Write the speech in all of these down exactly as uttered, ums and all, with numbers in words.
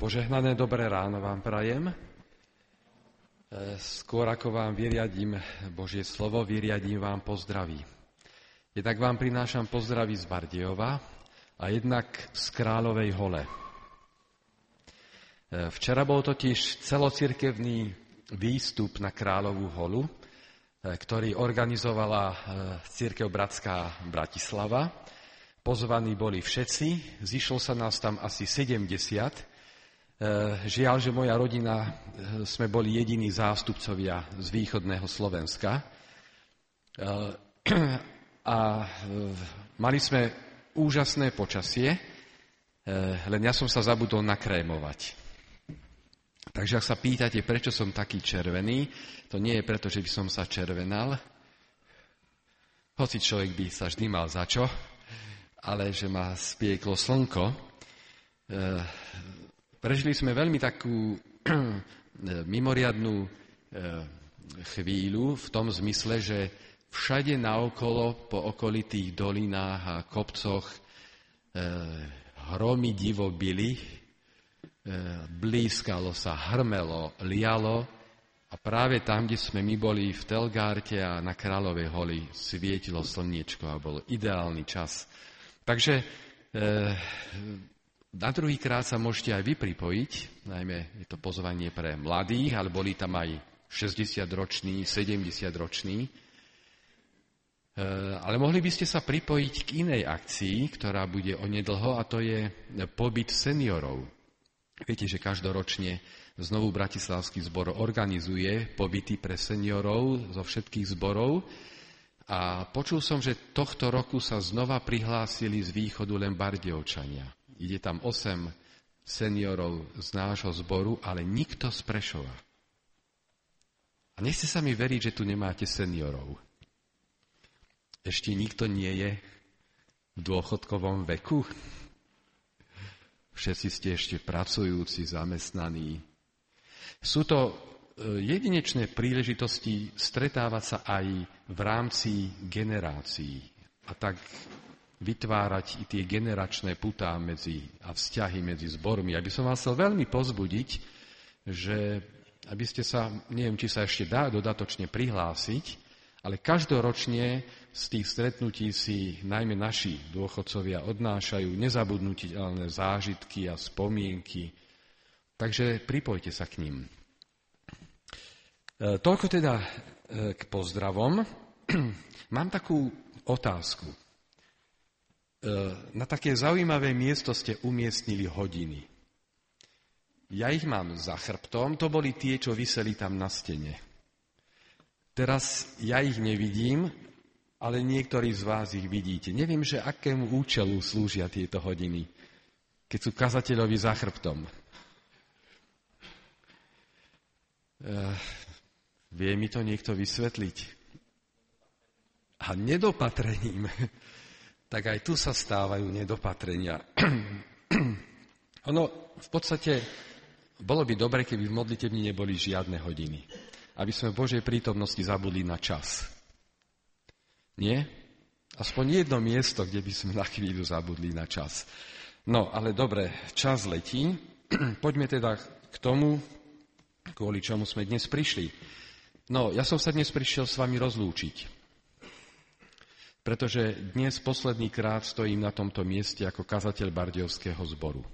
Požehnané dobré ráno vám prajem. Skôr ako vám vyriadím Božie slovo, vyriadím vám pozdraví. Jednak vám prinášam pozdraví z Bardejova a jednak z Kráľovej Hole. Včera bol totiž celocirkevný výstup na Kráľovú holu, ktorý organizovala cirkev Bratská Bratislava. Pozvaní boli všetci, zišlo sa nás tam asi sedemdesiat. Žiaľ, že moja rodina, sme boli jediní zástupcovia z východného Slovenska. A mali sme úžasné počasie, len ja som sa zabudol nakrémovať. Takže ak sa pýtate, prečo som taký červený, to nie je preto, že by som sa červenal, hoci človek by sa vždy mal za čo, ale že ma spieklo slnko. Prežili sme veľmi takú mimoriadnú chvíľu v tom zmysle, že všade naokolo po okolitých dolinách a kopcoch hromy divo bili, blízkalo sa, hrmelo, lialo a práve tam, kde sme my boli v Telgárte a na Kráľovej holi, svietilo slniečko a bol ideálny čas. Takže na druhý krát sa môžete aj vy pripojiť, najmä je to pozvanie pre mladých, ale boli tam aj šesťdesiatroční, sedemdesiatroční. Ale mohli by ste sa pripojiť k inej akcii, ktorá bude onedlho, a to je pobyt seniorov. Viete, že každoročne znovu Bratislavský zbor organizuje pobyty pre seniorov zo všetkých zborov. A počul som, že tohto roku sa znova prihlásili z východu len Bardejovčania. Ide tam osem seniorov z nášho zboru, ale nikto z Prešova. A nechce sa mi veriť, že tu nemáte seniorov. Ešte nikto nie je v dôchodkovom veku. Všetci ste ešte pracujúci, zamestnaní. Sú to jedinečné príležitosti stretávať sa aj v rámci generácií. A tak vytvárať i tie generačné putá medzi, a vzťahy medzi zbormi. Aby som vás chcel veľmi pozbudiť, že aby ste sa, neviem, či sa ešte dá dodatočne prihlásiť, ale každoročne z tých stretnutí si najmä naši dôchodcovia odnášajú nezabudnutelné zážitky a spomienky. Takže pripojte sa k ním. E, toľko teda e, k pozdravom. Mám takú otázku. Na také zaujímavé miesto ste umiestnili hodiny. Ja ich mám za chrbtom, to boli tie, čo viseli tam na stene. Teraz ja ich nevidím, ale niektorí z vás ich vidíte. Neviem, že akému účelu slúžia tieto hodiny, keď sú kazateľovi za chrbtom. Vie mi to niekto vysvetliť? A nedopatrením. Tak aj tu sa stávajú nedopatrenia. Ono v podstate bolo by dobre, keby v modlitebni neboli žiadne hodiny. Aby sme v Božej prítomnosti zabudli na čas. Nie? Aspoň jedno miesto, kde by sme na chvíľu zabudli na čas. No, ale dobre, čas letí. Poďme teda k tomu, kvôli čomu sme dnes prišli. No, ja som sa dnes prišiel s vami rozlúčiť. Pretože dnes posledný krát stojím na tomto mieste ako kazateľ Bardejovského zboru.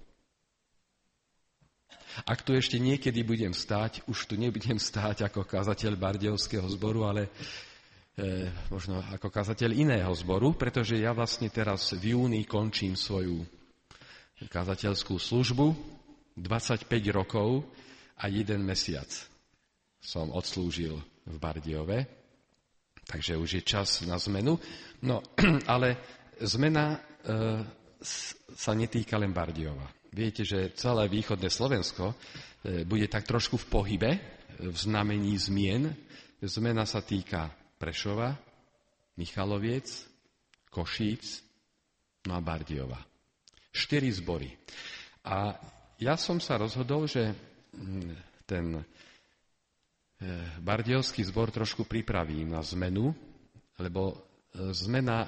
Ak tu ešte niekedy budem stáť, už tu nebudem stáť ako kazateľ Bardejovského zboru, ale e, možno ako kazateľ iného zboru, pretože ja vlastne teraz v júni končím svoju kazateľskú službu. dvadsaťpäť rokov a jeden mesiac som odslúžil v Bardejove. Takže už je čas na zmenu. No, ale zmena e, sa netýka len Bardejova. Viete, že celé východné Slovensko e, bude tak trošku v pohybe, v znamení zmien. Zmena sa týka Prešova, Michaloviec, Košíc, no a Bardejova. Štyri zbory. A ja som sa rozhodol, že ten Bardejovský zbor trošku pripravím na zmenu, lebo zmena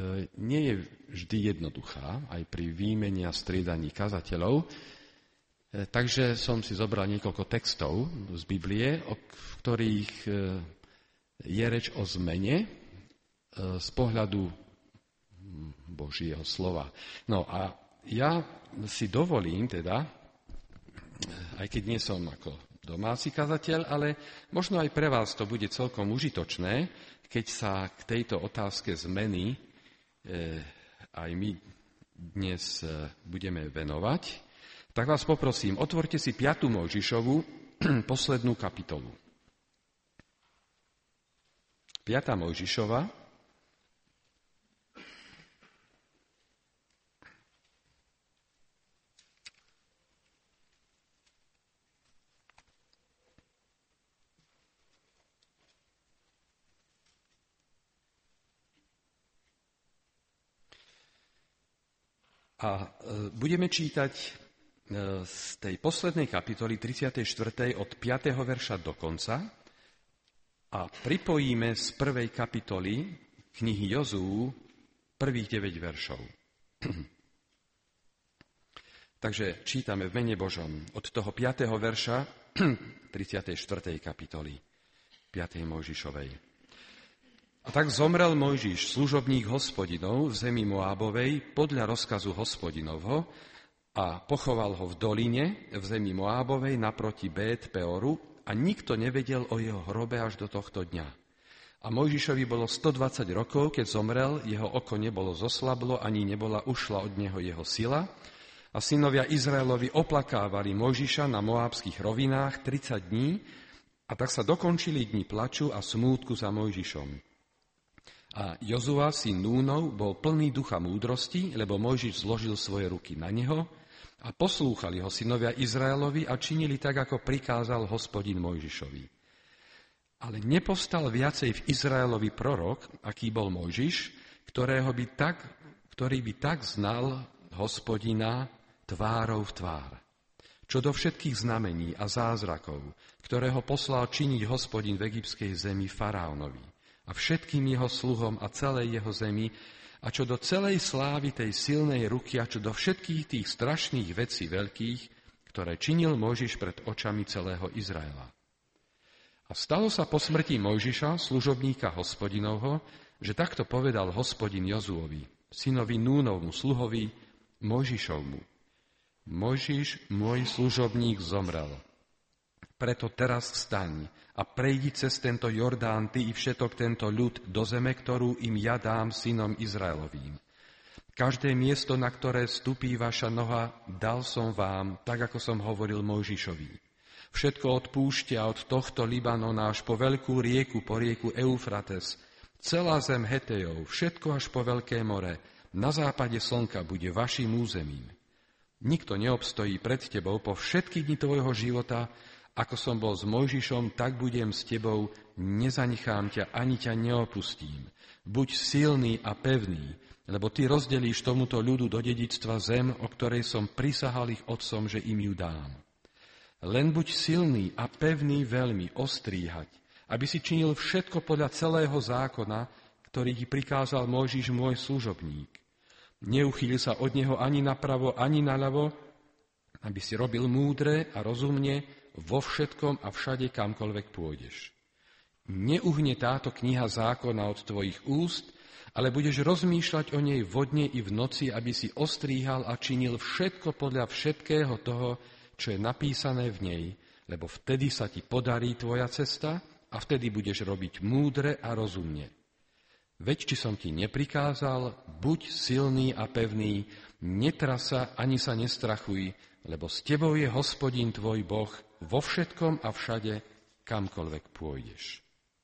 nie je vždy jednoduchá, aj pri výmene a striedaní kazateľov. Takže som si zobral niekoľko textov z Biblie, v ktorých je reč o zmene z pohľadu Božieho slova. No a ja si dovolím teda, aj keď nie som ako domáci kazateľ, ale možno aj pre vás to bude celkom užitočné, keď sa k tejto otázke zmeny aj my dnes budeme venovať. Tak vás poprosím, otvorte si piatu Mojžišovu, poslednú kapitolu. piata Mojžišova, a budeme čítať z tej poslednej kapitoly tridsiatej štvrtej od piateho verša do konca a pripojíme z prvej kapitoly knihy Jozú prvých deväť veršov. Takže čítame v mene Božom od toho piateho verša tridsiatej štvrtej kapitoly piatej Mojžišovej. A tak zomrel Mojžiš, služobník Hospodinov v zemi Moábovej, podľa rozkazu Hospodinovho, a pochoval ho v doline v zemi Moábovej naproti Bét Peoru a nikto nevedel o jeho hrobe až do tohto dňa. A Mojžišovi bolo stodvadsať rokov, keď zomrel, jeho oko nebolo zoslablo, ani nebola ušla od neho jeho sila. A synovia Izraelovi oplakávali Mojžiša na moábskych rovinách tridsať dní, a tak sa dokončili dni plaču a smútku za Mojžišom. A Jozua, syn Núnov, bol plný ducha múdrosti, lebo Mojžiš zložil svoje ruky na neho, a poslúchali ho synovia Izraelovi a činili tak, ako prikázal Hospodin Mojžišovi. Ale nepovstal viacej v Izraelovi prorok, aký bol Mojžiš, ktorého by tak, ktorý by tak znal Hospodina tvárou v tvár. Čo do všetkých znamení a zázrakov, ktorého poslal činiť Hospodin v egyptskej zemi faraónovi a všetkým jeho sluhom a celej jeho zemi, a čo do celej slávy tej silnej ruky a čo do všetkých tých strašných vecí veľkých, ktoré činil Mojžiš pred očami celého Izraela. A stalo sa po smrti Mojžiša, služobníka Hospodinovho, že takto povedal Hospodin Jozuovi, synovi Núnovmu, sluhovi Mojžišovmu. Mojžiš, môj služobník, zomrel. Preto teraz vstaň a prejdi cez tento Jordán, ty i všetok tento ľud, do zeme, ktorú im ja dám synom Izraelovým. Každé miesto, na ktoré stupí vaša noha, dal som vám, tak ako som hovoril Mojžišovi. Všetko od púšte a od tohto Libanona až po veľkú rieku, po rieku Eufrates, celá zem Hetejov, všetko až po veľké more, na západe slnka bude vašim územím. Nikto neobstojí pred tebou po všetky dni tvojho života. Ako som bol s Mojžišom, tak budem s tebou, nezanechám ťa, ani ťa neopustím. Buď silný a pevný, lebo ty rozdelíš tomuto ľudu do dedičstva zem, o ktorej som prisahal ich otcom, že im ju dám. Len buď silný a pevný veľmi ostríhať, aby si činil všetko podľa celého zákona, ktorý ti prikázal Mojžiš, môj služobník. Neuchýl sa od neho ani napravo, ani naľavo, aby si robil múdre a rozumne vo všetkom a všade, kamkoľvek pôjdeš. Neuhne táto kniha zákona od tvojich úst, ale budeš rozmýšľať o nej vodne i v noci, aby si ostríhal a činil všetko podľa všetkého toho, čo je napísané v nej, lebo vtedy sa ti podarí tvoja cesta a vtedy budeš robiť múdre a rozumne. Veď, či som ti neprikázal, buď silný a pevný, netras sa ani sa nestrachuj, lebo s tebou je Hospodin tvoj Boh vo všetkom a všade, kamkoľvek pôjdeš.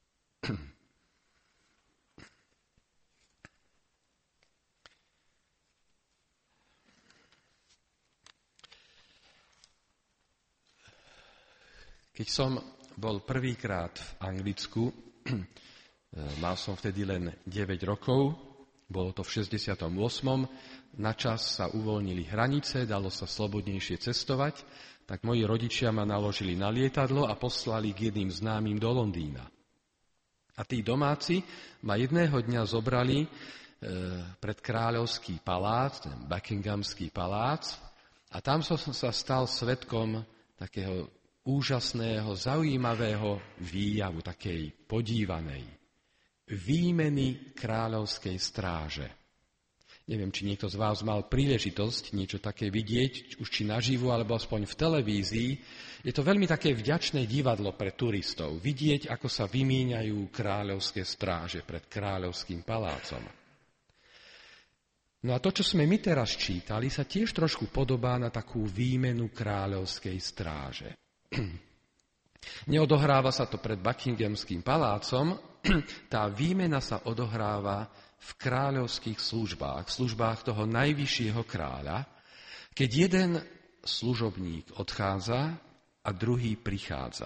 Keď som bol prvýkrát v Anglicku, mal som vtedy len deväť rokov, bolo to v šesťdesiatom ôsmom Na čas sa uvoľnili hranice, dalo sa slobodnejšie cestovať, tak moji rodičia ma naložili na lietadlo a poslali k jedným známym do Londýna. A tí domáci ma jedného dňa zobrali e, pred kráľovský palác, ten Buckinghamský palác, A tam som sa stal svedkom takého úžasného, zaujímavého výjavu, takej podívanej výmeny kráľovskej stráže. Neviem, či niekto z vás mal príležitosť niečo také vidieť, už či naživo, alebo aspoň v televízii. Je to veľmi také vďačné divadlo pre turistov. Vidieť, ako sa vymieňajú kráľovské stráže pred kráľovským palácom. No a to, čo sme my teraz čítali, sa tiež trošku podobá na takú výmenu kráľovskej stráže. Neodohráva sa to pred Buckinghamským palácom, tá výmena sa odohráva v kráľovských službách, v službách toho najvyššieho kráľa, keď jeden služobník odchádza a druhý prichádza.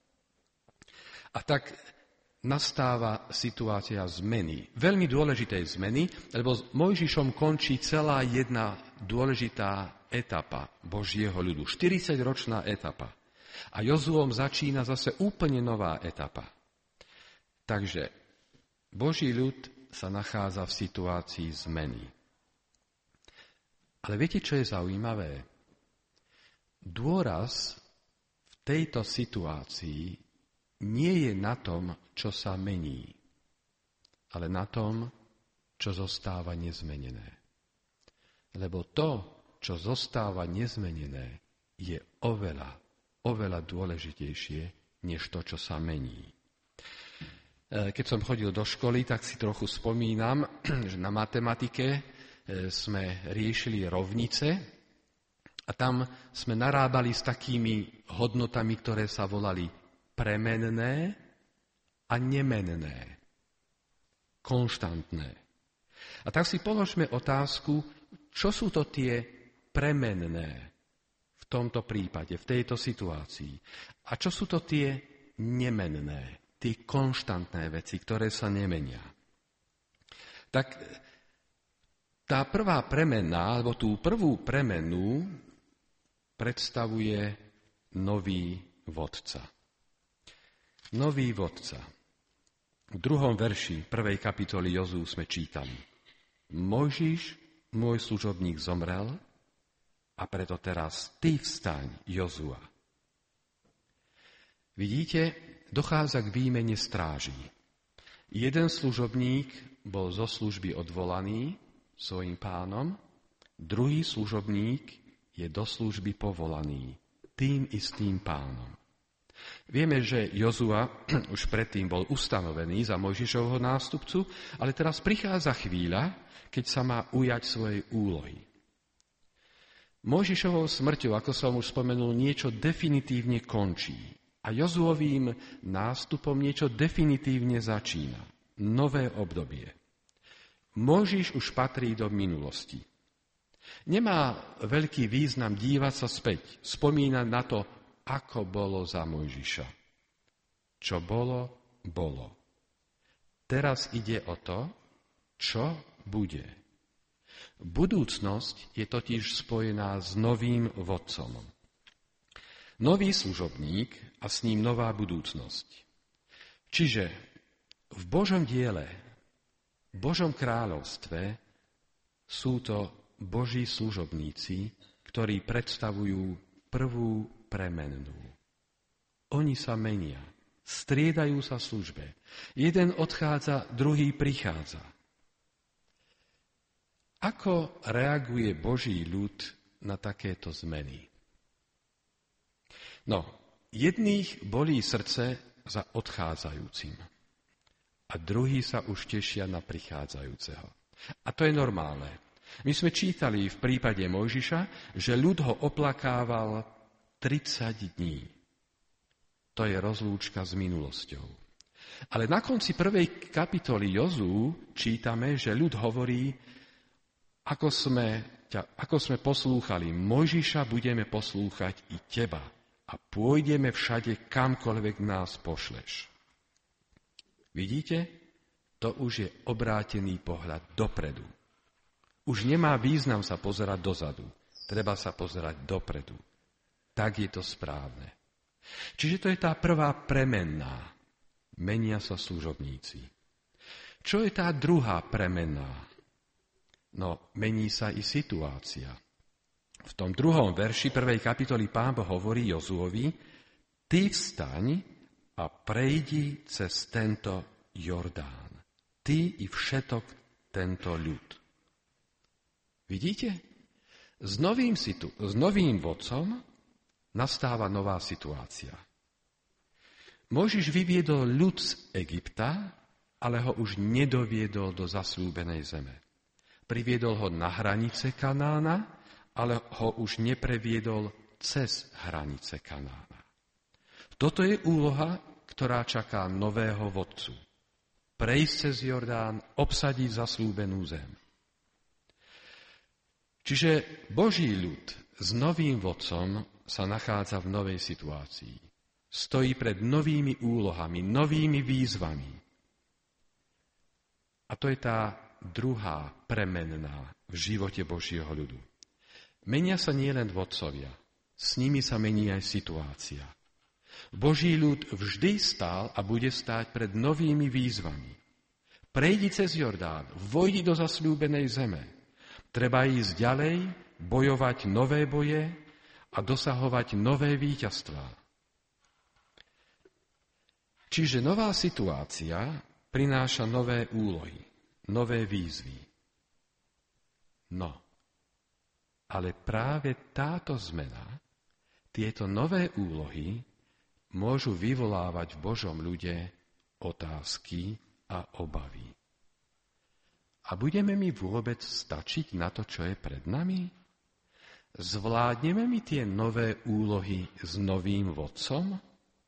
A tak nastáva situácia zmeny, veľmi dôležitej zmeny, lebo s Mojžišom končí celá jedna dôležitá etapa Božieho ľudu, štyridsaťročná etapa. A Jozuom začína zase úplne nová etapa. Takže Boží ľud sa nachádza v situácii zmeny. Ale viete, čo je zaujímavé? Dôraz v tejto situácii nie je na tom, čo sa mení, ale na tom, čo zostáva nezmenené. Lebo to, čo zostáva nezmenené, je oveľa, oveľa dôležitejšie, než to, čo sa mení. Keď som chodil do školy, tak si trochu spomínam, že na matematike sme riešili rovnice a tam sme narábali s takými hodnotami, ktoré sa volali premenné a nemenné, konštantné. A tak si položme otázku, čo sú to tie premenné v tomto prípade, v tejto situácii. A čo sú to tie nemenné, tie konštantné veci, ktoré sa nemenia. Tak tá prvá premena, alebo tú prvú premenu predstavuje nový vodca. Nový vodca. V druhom verši prvej kapitoly Jozú sme čítali: Mojžiš, môj služobník, zomrel, a preto teraz ty vstaň, Jozua. Vidíte, dochádza k výmene stráží. Jeden služobník bol zo služby odvolaný svojim pánom, druhý služobník je do služby povolaný tým istým pánom. Vieme, že Jozua už predtým bol ustanovený za Mojžišovho nástupcu, ale teraz prichádza chvíľa, keď sa má ujať svojej úlohy. Mojžišovou smrťou, ako som už spomenul, niečo definitívne končí. A Jozuovým nástupom niečo definitívne začína. Nové obdobie. Mojžiš už patrí do minulosti. Nemá veľký význam dívať sa späť, spomínať na to, ako bolo za Mojžiša. Čo bolo, bolo. Teraz ide o to, čo bude. Budúcnosť je totiž spojená s novým vodcom. Nový služobník a s ním nová budúcnosť. Čiže v Božom diele, v Božom kráľovstve sú to Boží služobníci, ktorí predstavujú prvú premennú. Oni sa menia, striedajú sa v službe. Jeden odchádza, druhý prichádza. Ako reaguje Boží ľud na takéto zmeny? No, jedných bolí srdce za odchádzajúcim a druhí sa už tešia na prichádzajúceho. A to je normálne. My sme čítali v prípade Mojžiša, že ľud ho oplakával tridsať dní. To je rozlúčka s minulosťou. Ale na konci prvej kapitoly Jozú čítame, že ľud hovorí: ako sme, ako sme poslúchali Mojžiša, budeme poslúchať i teba. A pôjdeme všade, kamkoľvek nás pošleš. Vidíte? To už je obrátený pohľad dopredu. Už nemá význam sa pozerať dozadu. Treba sa pozerať dopredu. Tak je to správne. Čiže to je tá prvá premenná. Menia sa služobníci. Čo je tá druhá premenná? No, mení sa i situácia. V tom druhom verši prvej kapitoly Pán Boh hovorí Jozuovi: ty vstaň a prejdi cez tento Jordán. Ty i všetok tento ľud. Vidíte? S novým, situ- s novým vodcom nastáva nová situácia. Mojžiš vyviedol ľud z Egypta, ale ho už nedoviedol do zasľúbenej zeme. Priviedol ho na hranice Kanána, ale ho už nepreviedol cez hranice Kanána. Toto je úloha, ktorá čaká nového vodcu. Prejsť cez Jordán, obsadiť zasľúbenú zem. Čiže Boží ľud s novým vodcom sa nachádza v novej situácii. Stojí pred novými úlohami, novými výzvami. A to je tá druhá premenná v živote Božieho ľudu. Menia sa nielen vodcovia, s nimi sa mení aj situácia. Boží ľud vždy stál a bude stáť pred novými výzvami. Prejdi cez Jordán, vojdi do zasľúbenej zeme. Treba ísť ďalej, bojovať nové boje a dosahovať nové víťazstvá. Čiže nová situácia prináša nové úlohy, nové výzvy. No, ale práve táto zmena, tieto nové úlohy môžu vyvolávať v Božom ľude otázky a obavy. A budeme mi vôbec stačiť na to, čo je pred nami? Zvládneme mi tie nové úlohy s novým vodcom?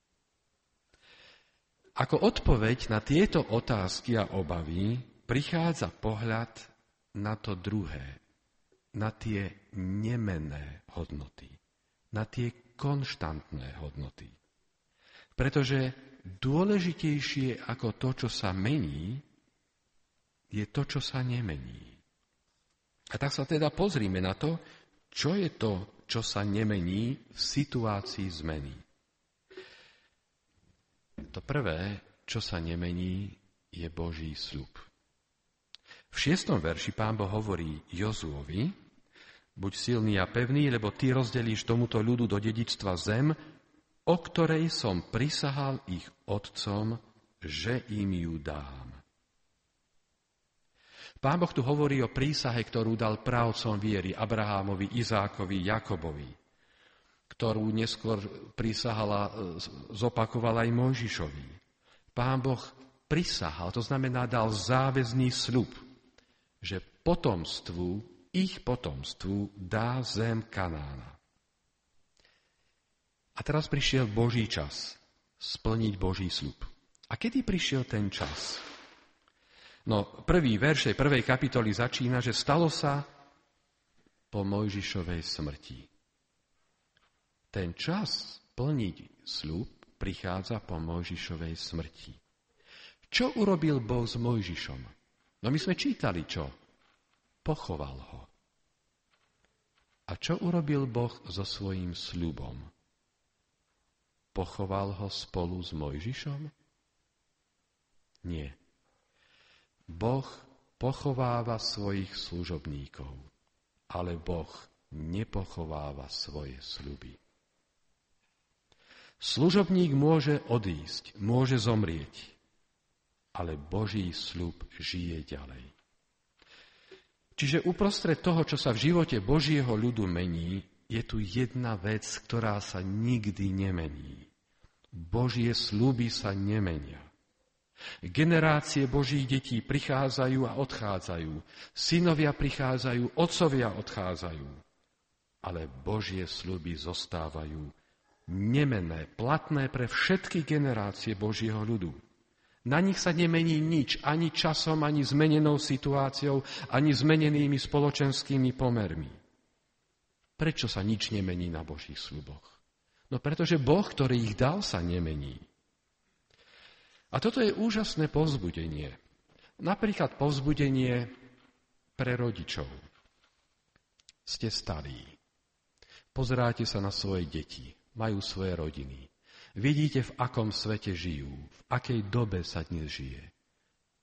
Ako odpoveď na tieto otázky a obavy prichádza pohľad na to druhé, na tie nemenné hodnoty, na tie konštantné hodnoty. Pretože dôležitejšie ako to, čo sa mení, je to, čo sa nemení. A tak sa teda pozrime na to, čo je to, čo sa nemení v situácii zmeny. To prvé, čo sa nemení, je Boží sľub. V šiestom verši Pán Boh hovorí Jozuovi: buď silný a pevný, lebo ty rozdelíš tomuto ľudu do dedičstva zem, o ktorej som prisahal ich otcom, že im ju dám. Pán Boh tu hovorí o prísahe, ktorú dal právcom viery Abrahámovi, Izákovi, Jakobovi, ktorú neskôr prísahala, zopakovala aj Mojžišovi. Pán Boh prisahal, to znamená dal záväzný sľub, že potomstvu, ich potomstvu dá zem Kanána. A teraz prišiel Boží čas splniť Boží sľub. A kedy prišiel ten čas? No, prvý verš prvej kapitoly začína, že stalo sa po Mojžišovej smrti. Ten čas plniť sľub prichádza po Mojžišovej smrti. Čo urobil Boh s Mojžišom? No my sme čítali čo? Pochoval ho. A čo urobil Boh so svojím sľubom? Pochoval ho spolu s Mojžišom? Nie. Boh pochováva svojich služobníkov, ale Boh nepochováva svoje sľuby. Služobník môže odísť, môže zomrieť, ale Boží sľub žije ďalej. Čiže uprostred toho, čo sa v živote Božieho ľudu mení, je tu jedna vec, ktorá sa nikdy nemení. Božie sľuby sa nemenia. Generácie Božích detí prichádzajú a odchádzajú. Synovia prichádzajú, otcovia odchádzajú. Ale Božie sľuby zostávajú nemenné, platné pre všetky generácie Božieho ľudu. Na nich sa nemení nič, ani časom, ani zmenenou situáciou, ani zmenenými spoločenskými pomermi. Prečo sa nič nemení na Božích sľuboch? No pretože Boh, ktorý ich dal, sa nemení. A toto je úžasné povzbudenie. Napríklad povzbudenie pre rodičov. Ste starí. Pozeráte sa na svoje deti. Majú svoje rodiny. Vidíte, v akom svete žijú. V akej dobe sa dnes žije.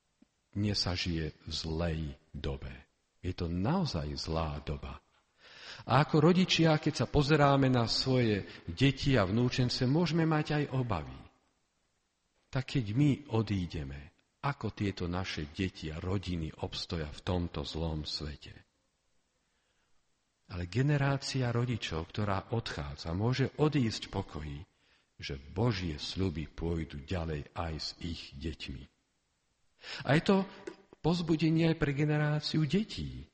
Dnes sa žije v zlej dobe. Je to naozaj zlá doba. A ako rodičia, keď sa pozeráme na svoje deti a vnúčence, môžeme mať aj obavy. Tak keď my odídeme, ako tieto naše deti a rodiny obstoja v tomto zlom svete? Ale generácia rodičov, ktorá odchádza, môže odísť v pokoji, že Božie sľuby pôjdu ďalej aj s ich deťmi. A je to povzbudenie aj pre generáciu detí.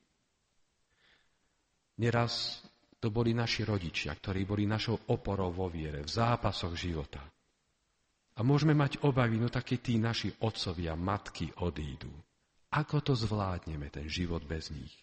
Neraz to boli naši rodičia, ktorí boli našou oporou vo viere, v zápasoch života. A môžeme mať obavy, no také tí naši otcovia, matky odídu. Ako to zvládneme, ten život bez nich?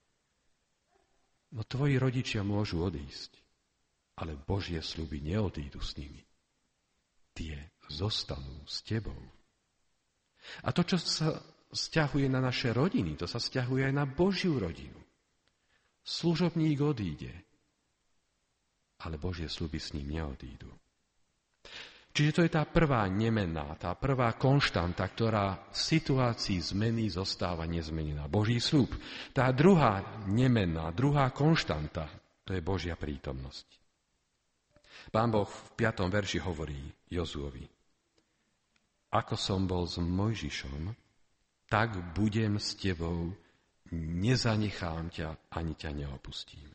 No tvoji rodičia môžu odísť, ale Božie sľuby neodídu s nimi. Tie zostanú s tebou. A to, čo sa sťahuje na naše rodiny, to sa sťahuje aj na Božiu rodinu. Služobník odíde, ale Božie sľuby s ním neodídu. Čiže to je tá prvá nemenná, tá prvá konštanta, ktorá v situácii zmeny zostáva nezmenená. Boží sľub. Tá druhá nemenná, druhá konštanta, to je Božia prítomnosť. Pán Boh v piatom verši hovorí Jozuovi: Ako som bol s Mojžišom, tak budem s tebou, nezanechám ťa, ani ťa neopustím.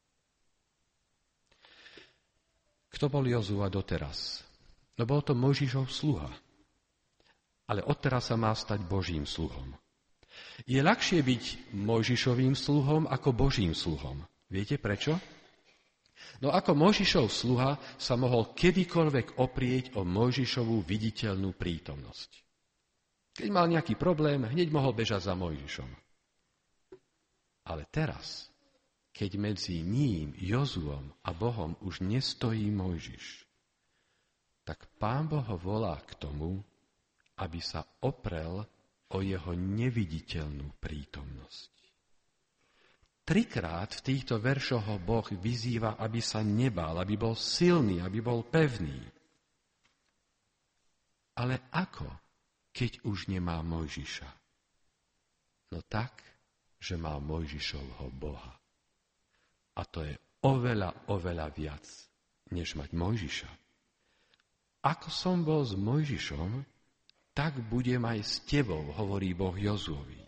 Kto bol Jozua doteraz? No bol to Mojžišov sluha. Ale odteraz sa má stať Božím sluhom. Je ľahšie byť Mojžišovým sluhom ako Božím sluhom. Viete prečo? No ako Mojžišov sluha sa mohol kedykoľvek oprieť o Mojžišovú viditeľnú prítomnosť. Keď mal nejaký problém, hneď mohol bežať za Mojžišom. Ale teraz, keď medzi ním, Jozuom a Bohom už nestojí Mojžiš, tak Pán Boh ho volá k tomu, aby sa oprel o jeho neviditeľnú prítomnosť. Trikrát v týchto veršoch ho Boh vyzýva, aby sa nebál, aby bol silný, aby bol pevný. Ale ako, keď už nemá Mojžiša? No tak, že má Mojžišovho Boha. A to je oveľa, oveľa viac, než mať Mojžiša. Ako som bol s Mojžišom, tak budem aj s tebou, hovorí Boh Jozuovi.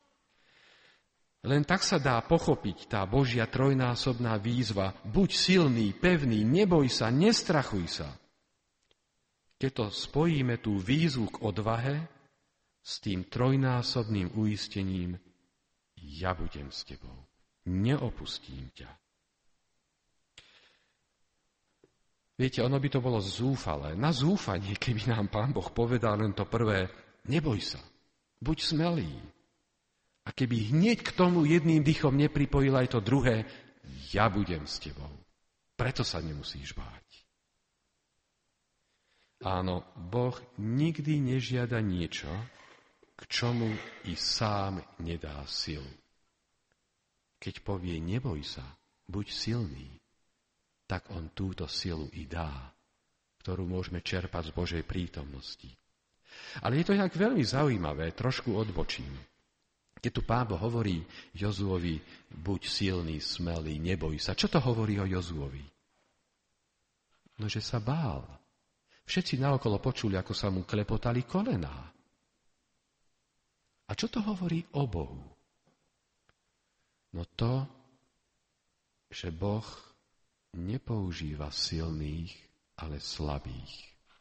Len tak sa dá pochopiť tá Božia trojnásobná výzva: buď silný, pevný, neboj sa, nestrachuj sa. Keď to spojíme tú výzvu k odvahe s tým trojnásobným uistením: ja budem s tebou, neopustím ťa. Viete, ono by to bolo zúfalé. Na zúfanie, keby nám Pán Boh povedal len to prvé: neboj sa, buď smelý. A keby hneď k tomu jedným dychom nepripojil aj to druhé: ja budem s tebou. Preto sa nemusíš báť. Áno, Boh nikdy nežiada niečo, k čomu i sám nedá silu. Keď povie neboj sa, buď silný, tak on túto silu i dá, ktorú môžeme čerpať z Božej prítomnosti. Ale je to inak veľmi zaujímavé, trošku odbočím. Keď tu Pán Boh hovorí Jozuovi: buď silný, smelý, neboj sa. Čo to hovorí o Jozuovi? No, že sa bál. Všetci naokolo počuli, ako sa mu klepotali kolená. A čo to hovorí o Bohu? No to, že Boh nepoužíva silných, ale slabých.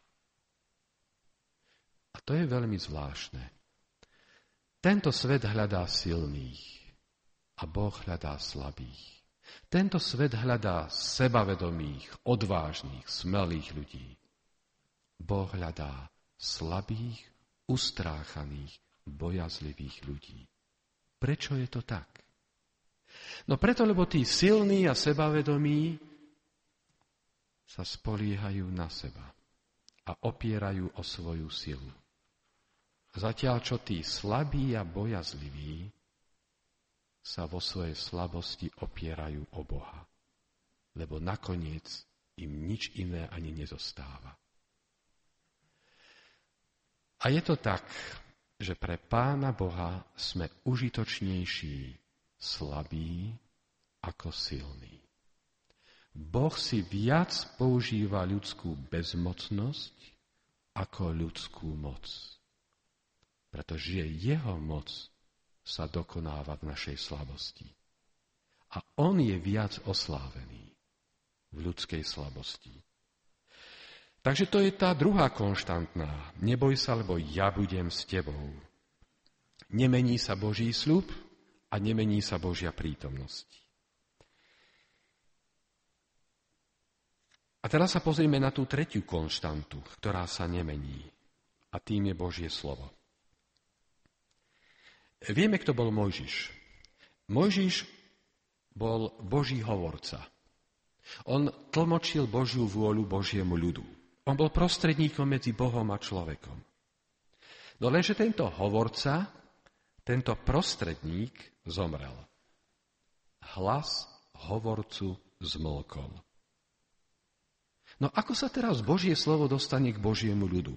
A to je veľmi zvláštne. Tento svet hľadá silných a Boh hľadá slabých. Tento svet hľadá sebavedomých, odvážnych, smelých ľudí. Boh hľadá slabých, ustráchaných, bojazlivých ľudí. Prečo je to tak? No preto, lebo tí silní a sebavedomí sa spoliehajú na seba a opierajú o svoju silu. Zatiaľ, čo tí slabí a bojazliví sa vo svojej slabosti opierajú o Boha. Lebo nakoniec im nič iné ani nezostáva. A je to tak, že pre Pána Boha sme užitočnejší slabí ako silní. Boh si viac používa ľudskú bezmocnosť ako ľudskú moc. Pretože jeho moc sa dokonáva v našej slabosti. A on je viac oslávený v ľudskej slabosti. Takže to je tá druhá konštantná. Neboj sa, lebo ja budem s tebou. Nemení sa Boží sľub a nemení sa Božia prítomnosť. A teraz sa pozrieme na tú tretiu konštantu, ktorá sa nemení. A tým je Božie slovo. Vieme, kto bol Mojžiš. Mojžiš bol Boží hovorca. On tlmočil Božiu vôľu Božiemu ľudu. On bol prostredníkom medzi Bohom a človekom. No lenže tento hovorca, tento prostredník zomrel. Hlas hovorcu zmlkol. No ako sa teraz Božie slovo dostane k Božiemu ľudu?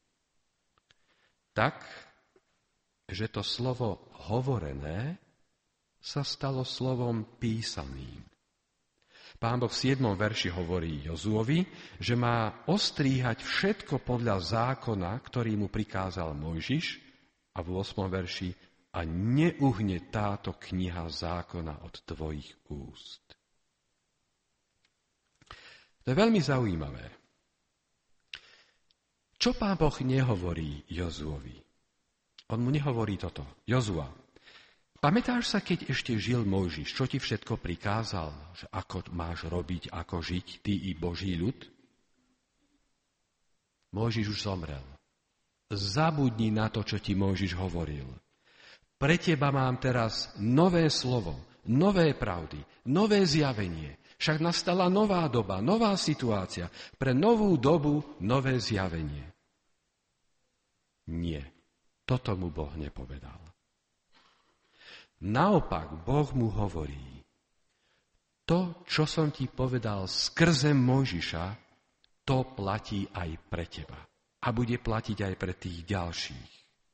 Tak, že to slovo hovorené sa stalo slovom písaným. Pán Boh v siedmom verši hovorí Jozuovi, že má ostríhať všetko podľa zákona, ktorý mu prikázal Mojžiš, a v ôsmom verši a neuhne táto kniha zákona od tvojich úst. To je veľmi zaujímavé. Čo Pán Boh nehovorí Jozuovi? On mu nehovorí toto. Jozua, pamätáš sa, keď ešte žil Mojžiš, čo ti všetko prikázal? Že ako máš robiť, ako žiť, ty i Boží ľud? Mojžiš už zomrel. Zabudni na to, čo ti Mojžiš hovoril. Pre teba mám teraz nové slovo, nové pravdy, nové zjavenie. Však nastala nová doba, nová situácia. Pre novú dobu nové zjavenie. Nie, toto mu Boh nepovedal. Naopak, Boh mu hovorí, to, čo som ti povedal skrze Mojžiša, to platí aj pre teba. A bude platiť aj pre tých ďalších.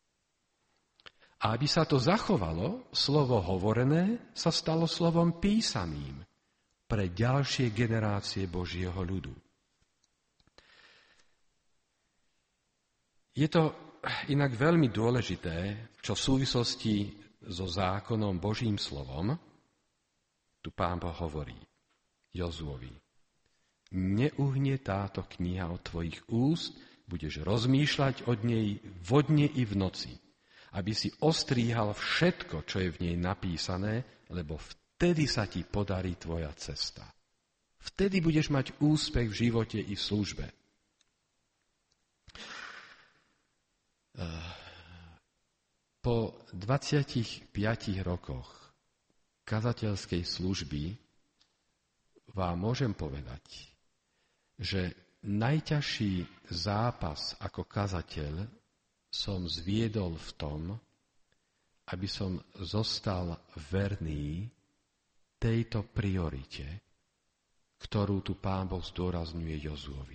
A aby sa to zachovalo, slovo hovorené sa stalo slovom písaným pre ďalšie generácie Božieho ľudu. Je to inak veľmi dôležité, čo v súvislosti so zákonom Božím slovom, tu Pán Boh hovorí Jozuovi, neuhne táto kniha od tvojich úst, budeš rozmýšľať od nej vodne i v noci, aby si ostríhal všetko, čo je v nej napísané, lebo vtedy sa ti podarí tvoja cesta. Vtedy budeš mať úspech v živote i v službe. Po dvadsiatich piatich rokoch kazateľskej služby vám môžem povedať, že najťažší zápas ako kazateľ som zviedol v tom, aby som zostal verný tejto priorite, ktorú tu Pán Boh zdôrazňuje Jozuovi.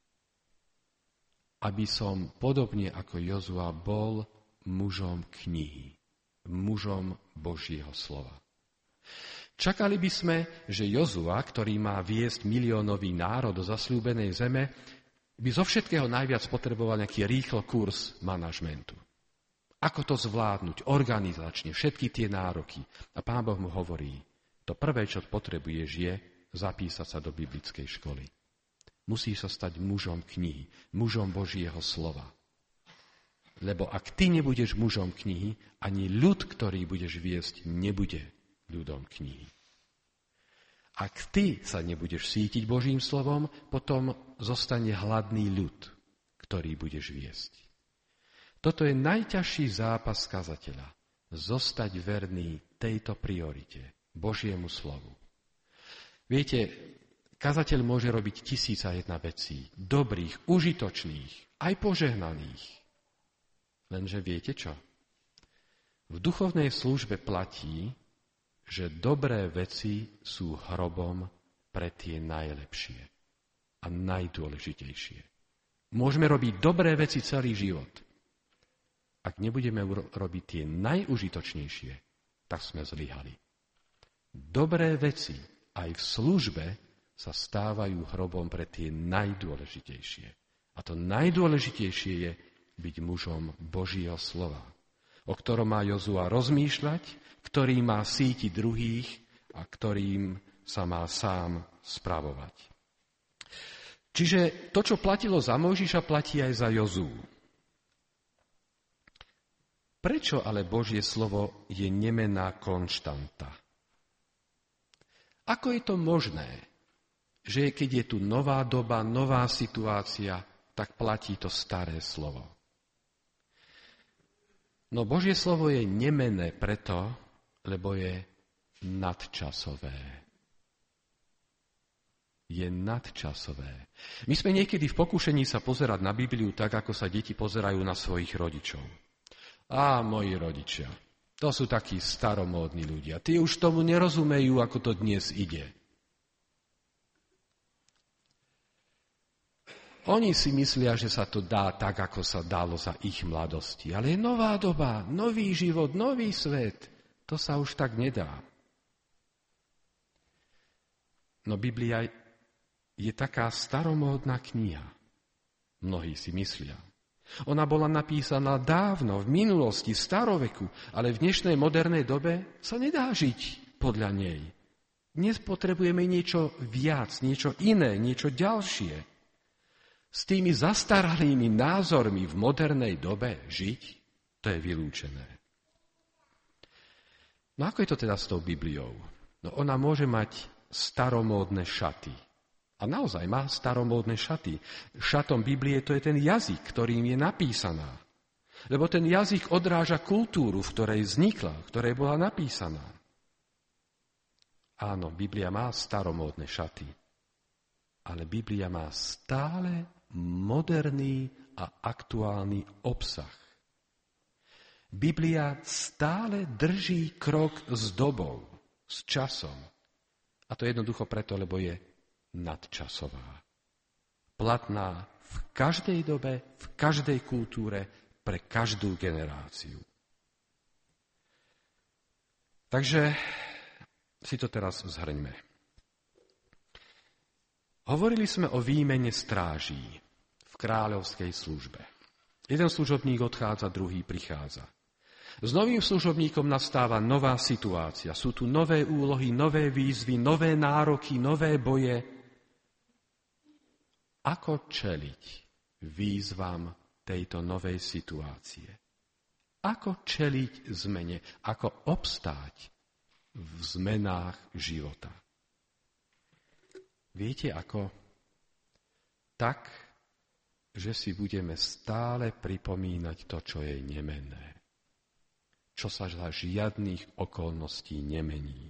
Aby som podobne ako Jozua bol mužom knihy, mužom Božieho slova. Čakali by sme, že Jozua, ktorý má viesť miliónový národ do zasľúbenej zeme, by zo všetkého najviac potreboval nejaký rýchlo kurz manažmentu. Ako to zvládnuť organizačne, všetky tie nároky. A Pán Boh mu hovorí, to prvé, čo potrebuješ, je zapísať sa do biblickej školy. Musíš sa stať mužom knihy, mužom Božieho slova. Lebo ak ty nebudeš mužom knihy, ani ľud, ktorý budeš viesť, nebude ľudom knihy. Ak ty sa nebudeš sítiť Božím slovom, potom zostane hladný ľud, ktorý budeš viesť. Toto je najťažší zápas kazateľa. Zostať verný tejto priorite, Božiemu slovu. Viete, kazateľ môže robiť tisíc a jedna vecí, dobrých, užitočných, aj požehnaných. Lenže viete čo? V duchovnej službe platí, že dobré veci sú hrobom pre tie najlepšie a najdôležitejšie. Môžeme robiť dobré veci celý život. Ak nebudeme robiť tie najužitočnejšie, tak sme zlyhali. Dobré veci aj v službe sa stávajú hrobom pre tie najdôležitejšie. A to najdôležitejšie je byť mužom Božieho slova, o ktorom má Jozua rozmýšľať, ktorý má sítiť druhých a ktorým sa má sám spravovať. Čiže to, čo platilo za Mojžiša, platí aj za Jozuu. Prečo ale Božie slovo je nemenná konštanta? Ako je to možné, že keď je tu nová doba, nová situácia, tak platí to staré slovo? No Božie slovo je nemenné preto, lebo je nadčasové. Je nadčasové. My sme niekedy v pokúšení sa pozerať na Bibliu tak, ako sa deti pozerajú na svojich rodičov. Á, moji rodičia, to sú takí staromódni ľudia. Tí už tomu nerozumejú, ako to dnes ide. Oni si myslia, že sa to dá tak, ako sa dalo za ich mladosti. Ale je nová doba, nový život, nový svet. To sa už tak nedá. No Biblia je taká staromódna kniha. Mnohí si myslia. Ona bola napísaná dávno, v minulosti, v staroveku, ale v dnešnej modernej dobe sa nedá žiť podľa nej. Dnes potrebujeme niečo viac, niečo iné, niečo ďalšie. S tými zastaralými názormi v modernej dobe žiť, to je vylúčené. No ako je to teda s tou Bibliou? No ona môže mať staromódne šaty. A naozaj má staromódne šaty. Šatom Biblie to je ten jazyk, ktorým je napísaná. Lebo ten jazyk odráža kultúru, v ktorej vznikla, v ktorej bola napísaná. Áno, Biblia má staromódne šaty. Ale Biblia má stále moderný a aktuálny obsah. Biblia stále drží krok s dobou, s časom. A to jednoducho preto, lebo je nadčasová. Platná v každej dobe, v každej kultúre, pre každú generáciu. Takže si to teraz zhrňme. Hovorili sme o výmene stráží v kráľovskej službe. Jeden služobník odchádza, druhý prichádza. S novým služobníkom nastáva nová situácia. Sú tu nové úlohy, nové výzvy, nové nároky, nové boje. Ako čeliť výzvam tejto novej situácie? Ako čeliť zmene? Ako obstáť v zmenách života? Viete ako? Tak, že si budeme stále pripomínať to, čo je nemenné. Čo sa za žiadnych okolností nemení.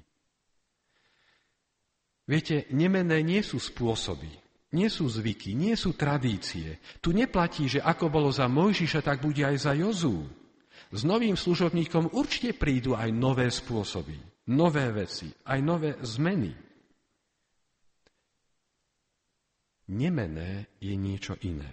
Viete, nemenné nie sú spôsoby, nie sú zvyky, nie sú tradície. Tu neplatí, že ako bolo za Mojžiša, tak bude aj za Jozú. S novým služobníkom určite prídu aj nové spôsoby, nové veci, aj nové zmeny. Nemenné je niečo iné.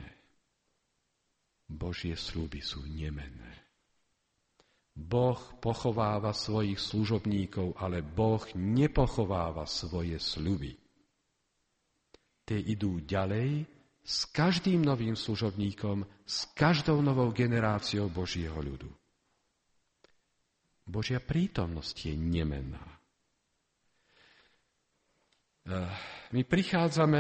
Božie sľuby sú nemenné. Boh pochováva svojich služobníkov, ale Boh nepochováva svoje sľuby. Tie idú ďalej s každým novým služobníkom, s každou novou generáciou Božieho ľudu. Božia prítomnosť je nemenná. My prichádzame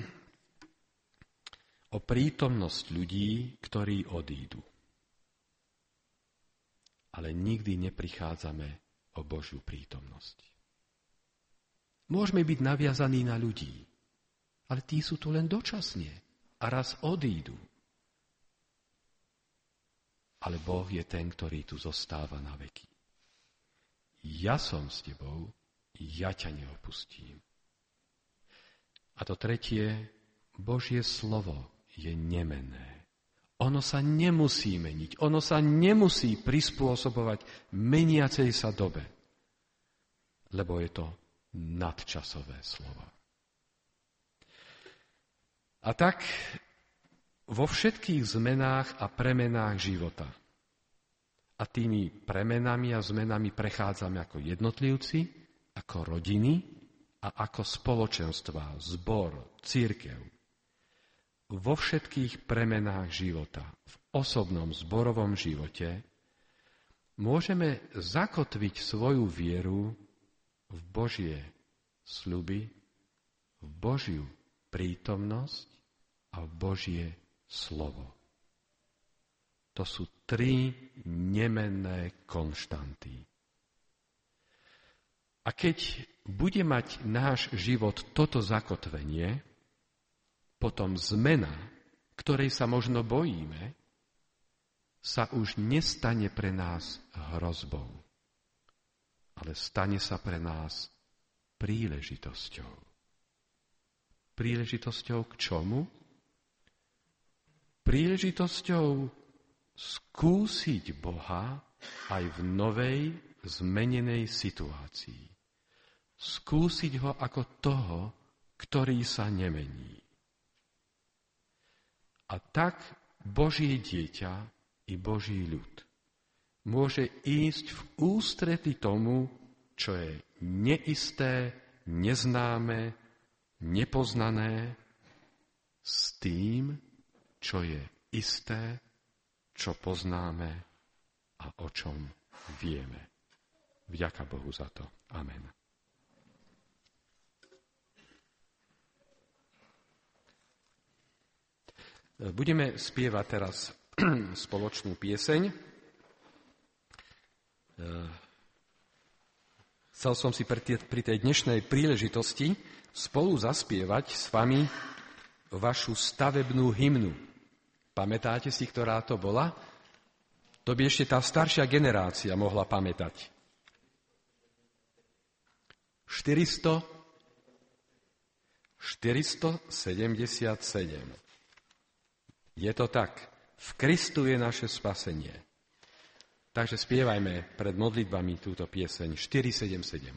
o prítomnosť ľudí, ktorí odídu. Ale nikdy neprichádzame o Božiu prítomnosť. Môžeme byť naviazaní na ľudí, ale tí sú tu len dočasne a raz odídu. Ale Boh je ten, ktorý tu zostáva na veky. Ja som s tebou, ja ťa neopustím. A to tretie, Božie slovo je nemenné. Ono sa nemusí meniť, ono sa nemusí prispôsobovať meniacej sa dobe, lebo je to nadčasové slovo. A tak vo všetkých zmenách a premenách života, a tými premenami a zmenami prechádzame ako jednotlivci, ako rodiny, a ako spoločenstva, zbor, cirkev, vo všetkých premenách života, v osobnom zborovom živote, môžeme zakotviť svoju vieru v Božie sľuby, v Božiu prítomnosť a v Božie slovo. To sú tri nemenné konštanty. A keď bude mať náš život toto zakotvenie, potom zmena, ktorej sa možno bojíme, sa už nestane pre nás hrozbou, ale stane sa pre nás príležitosťou. Príležitosťou k čomu? Príležitosťou skúsiť Boha aj v novej, zmenenej situácii. Skúsiť ho ako toho, ktorý sa nemení. A tak Božie dieťa i Boží ľud môže ísť v ústrety tomu, čo je neisté, neznáme, nepoznané, s tým, čo je isté, čo poznáme a o čom vieme. Vďaka Bohu za to. Amen. Budeme spievať teraz spoločnú pieseň. Chcel som si pri tej dnešnej príležitosti spolu zaspievať s vami vašu stavebnú hymnu. Pamätáte si, ktorá to bola? To by ešte tá staršia generácia mohla pamätať. štyristosedemdesiatsedem. Je to tak. V Kristu je naše spasenie. Takže spievajme pred modlitbami túto pieseň štyri sedem sedem.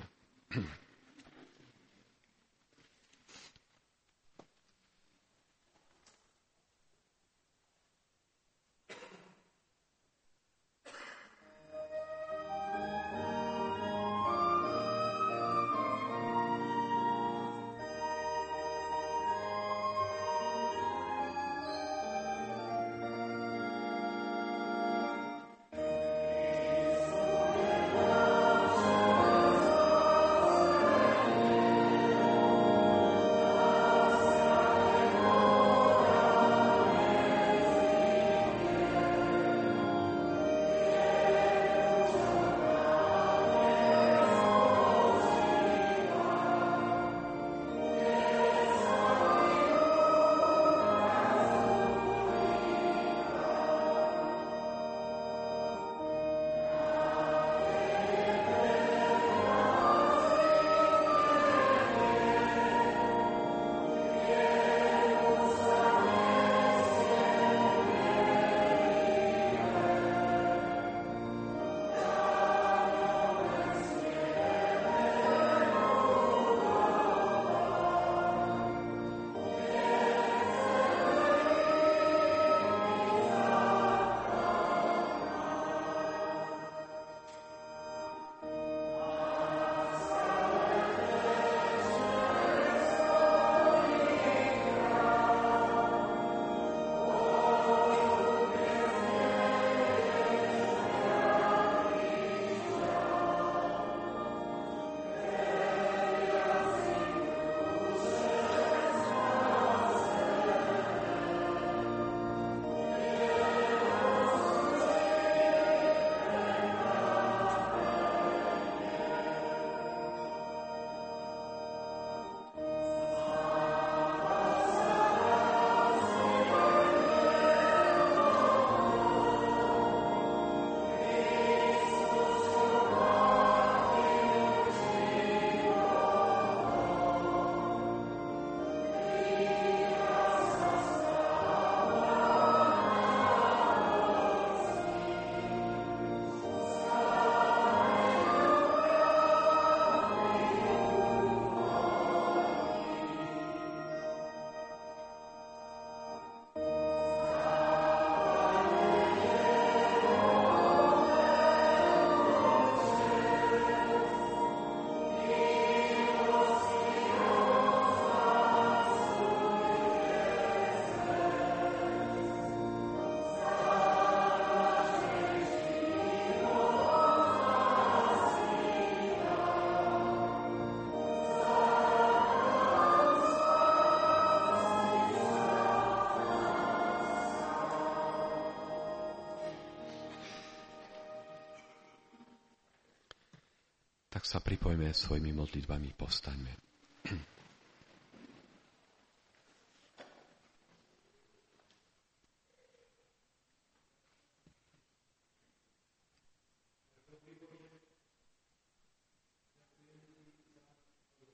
Thank you. tak sa pripojme svojimi modlitbami, povstaňme.